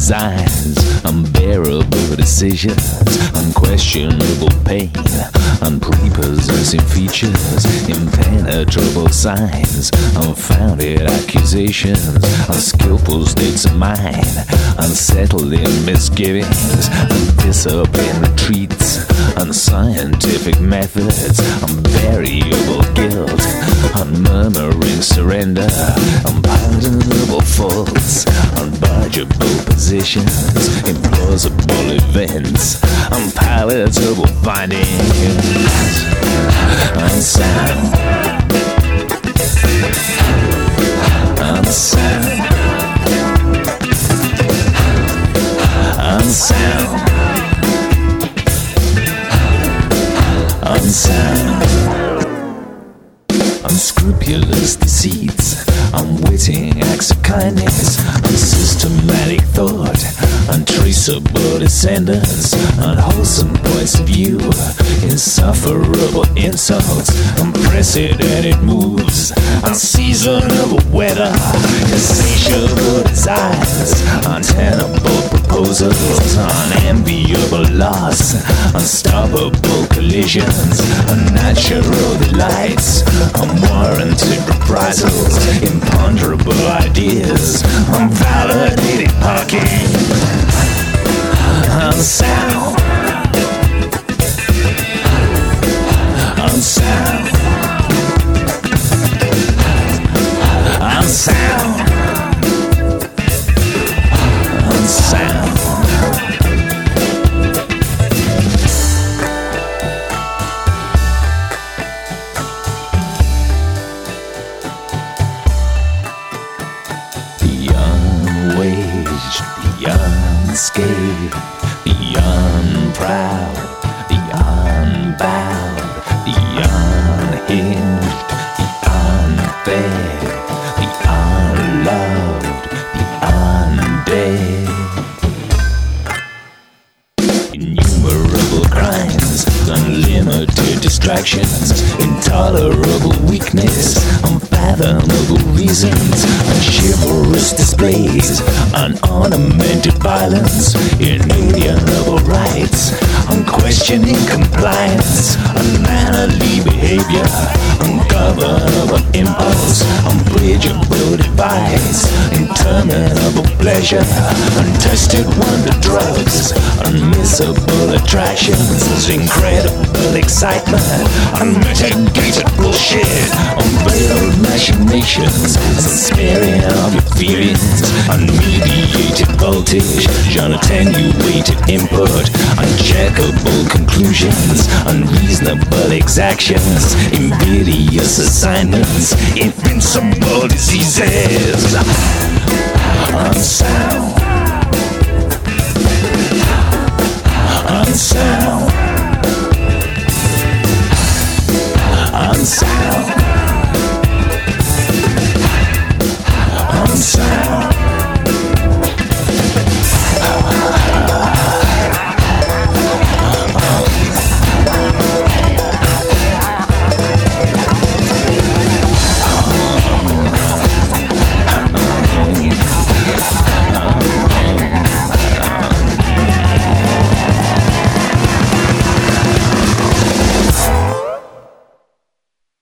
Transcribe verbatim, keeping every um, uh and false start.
designs, unbearable decisions, unquestionable pain, unprepossessing features, impenetrable signs, unfounded accusations, unskillful states of mind, unsettling misgivings, undisciplined retreats, unscientific methods, unvariable guilt, unmurmuring surrender, unpardonable faults, unbudgeable positions, implausible events, unpalatable findings, unsound, unsound, unsound, unsound. Unscrupulous deceits, unwitting acts of kindness, unsystematic thought, untraceable descendants, unwholesome points of view, insufferable insults, unprecedented moves, unseasonable weather, insatiable desires, untenable proposals, unenviable loss, unstoppable collisions, unnatural delights, unwarranted reprisals, imponderable ideas, unvalidated parking, unsound, unsound, unsound, unsound. The unscathed, the unproud, the unbowed, the unhinged, the unfed, the unloved, the undead. Innumerable crimes, unlimited distractions, intolerable weakness, unfathomable reasons, unchivalrous displays, unornamented violence, inalienable rights, unquestioning compliance, unmannerly behavior, ungovernable impulse, unbridgeable device, interminable pleasure, untested wonder drugs, unmissable attractions, incredible excitement, unmitigated bullshit, unveiled machinations, unsparing of your feelings, unmediated voltage, unattenuated input, uncheckable conclusions, unreasonable exactions, invidious assignments, invincible diseases, unsound.